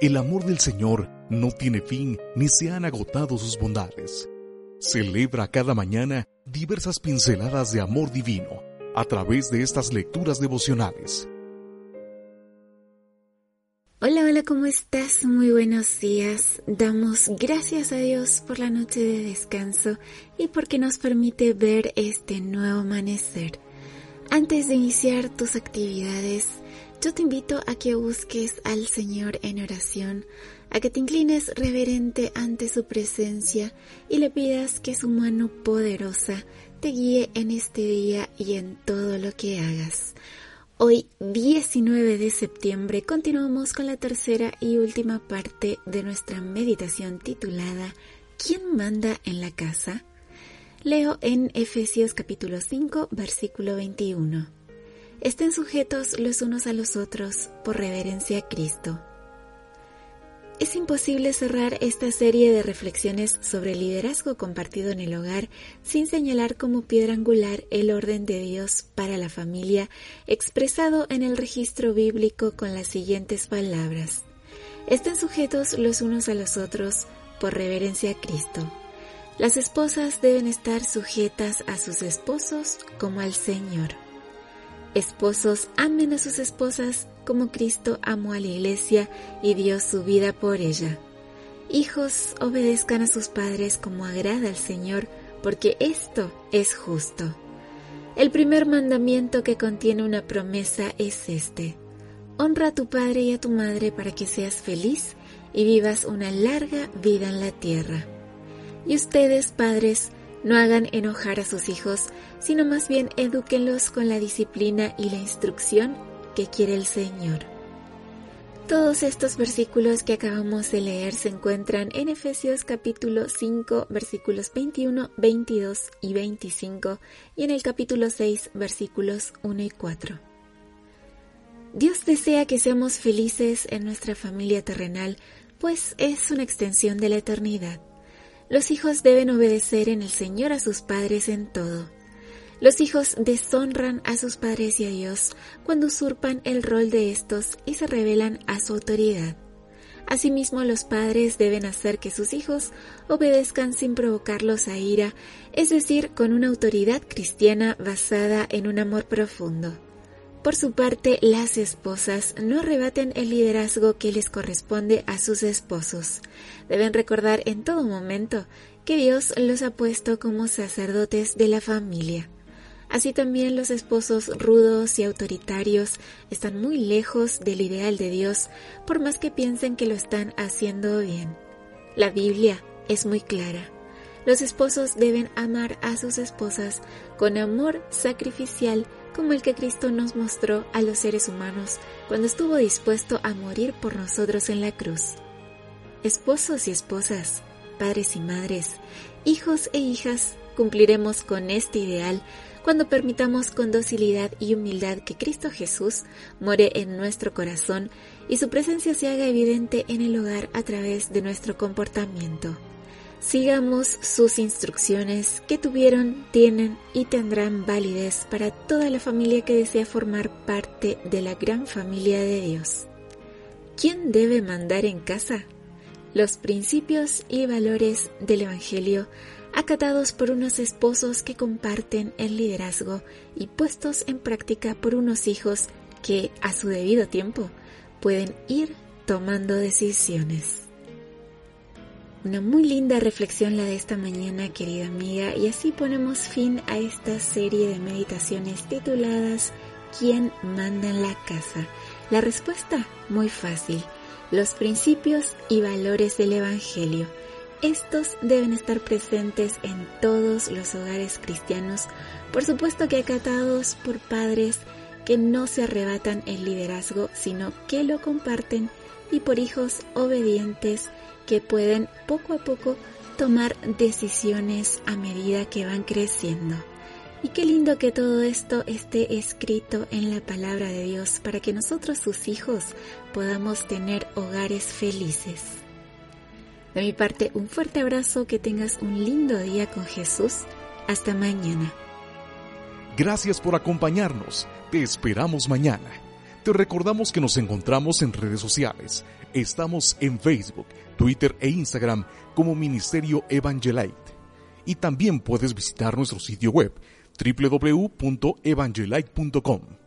El amor del Señor no tiene fin ni se han agotado sus bondades. Celebra cada mañana diversas pinceladas de amor divino a través de estas lecturas devocionales. Hola, ¿cómo estás? Muy buenos días. Damos gracias a Dios por la noche de descanso y porque nos permite ver este nuevo amanecer. Antes de iniciar tus actividades, yo te invito a que busques al Señor en oración, a que te inclines reverente ante su presencia y le pidas que su mano poderosa te guíe en este día y en todo lo que hagas. Hoy, 19 de septiembre, continuamos con la tercera y última parte de nuestra meditación titulada ¿Quién manda en la casa? Leo en Efesios capítulo 5, versículo 21. Estén sujetos los unos a los otros por reverencia a Cristo. Es imposible cerrar esta serie de reflexiones sobre el liderazgo compartido en el hogar sin señalar como piedra angular el orden de Dios para la familia expresado en el registro bíblico con las siguientes palabras. Estén sujetos los unos a los otros por reverencia a Cristo. Las esposas deben estar sujetas a sus esposos como al Señor. Esposos, amen a sus esposas como Cristo amó a la iglesia y dio su vida por ella. Hijos, obedezcan a sus padres como agrada al Señor, porque esto es justo. El primer mandamiento que contiene una promesa es este: honra a tu padre y a tu madre para que seas feliz y vivas una larga vida en la tierra. Y ustedes, padres, no hagan enojar a sus hijos, sino más bien edúquenlos con la disciplina y la instrucción que quiere el Señor. Todos estos versículos que acabamos de leer se encuentran en Efesios capítulo 5, versículos 21, 22 y 25 y en el capítulo 6, versículos 1 y 4. Dios desea que seamos felices en nuestra familia terrenal, pues es una extensión de la eternidad. Los hijos deben obedecer en el Señor a sus padres en todo. Los hijos deshonran a sus padres y a Dios cuando usurpan el rol de estos y se rebelan a su autoridad. Asimismo, los padres deben hacer que sus hijos obedezcan sin provocarlos a ira, es decir, con una autoridad cristiana basada en un amor profundo. Por su parte, las esposas no arrebaten el liderazgo que les corresponde a sus esposos. Deben recordar en todo momento que Dios los ha puesto como sacerdotes de la familia. Así también los esposos rudos y autoritarios están muy lejos del ideal de Dios, por más que piensen que lo están haciendo bien. La Biblia es muy clara. Los esposos deben amar a sus esposas con amor sacrificial, como el que Cristo nos mostró a los seres humanos cuando estuvo dispuesto a morir por nosotros en la cruz. Esposos y esposas, padres y madres, hijos e hijas, cumpliremos con este ideal cuando permitamos con docilidad y humildad que Cristo Jesús more en nuestro corazón y su presencia se haga evidente en el hogar a través de nuestro comportamiento. Sigamos sus instrucciones que tuvieron, tienen y tendrán validez para toda la familia que desea formar parte de la gran familia de Dios. ¿Quién debe mandar en casa? Los principios y valores del Evangelio acatados por unos esposos que comparten el liderazgo y puestos en práctica por unos hijos que, a su debido tiempo, pueden ir tomando decisiones. Una muy linda reflexión la de esta mañana, querida amiga, y así ponemos fin a esta serie de meditaciones tituladas ¿Quién manda en la casa? La respuesta, muy fácil: los principios y valores del Evangelio. Estos deben estar presentes en todos los hogares cristianos, por supuesto que acatados por padres que no se arrebatan el liderazgo, sino que lo comparten, y por hijos obedientes que pueden poco a poco tomar decisiones a medida que van creciendo. Y qué lindo que todo esto esté escrito en la palabra de Dios para que nosotros, sus hijos, podamos tener hogares felices. De mi parte, un fuerte abrazo, que tengas un lindo día con Jesús. Hasta mañana. Gracias por acompañarnos. Te esperamos mañana. Te recordamos que nos encontramos en redes sociales. Estamos en Facebook, Twitter e Instagram como Ministerio Evangelite. Y también puedes visitar nuestro sitio web www.evangelite.com.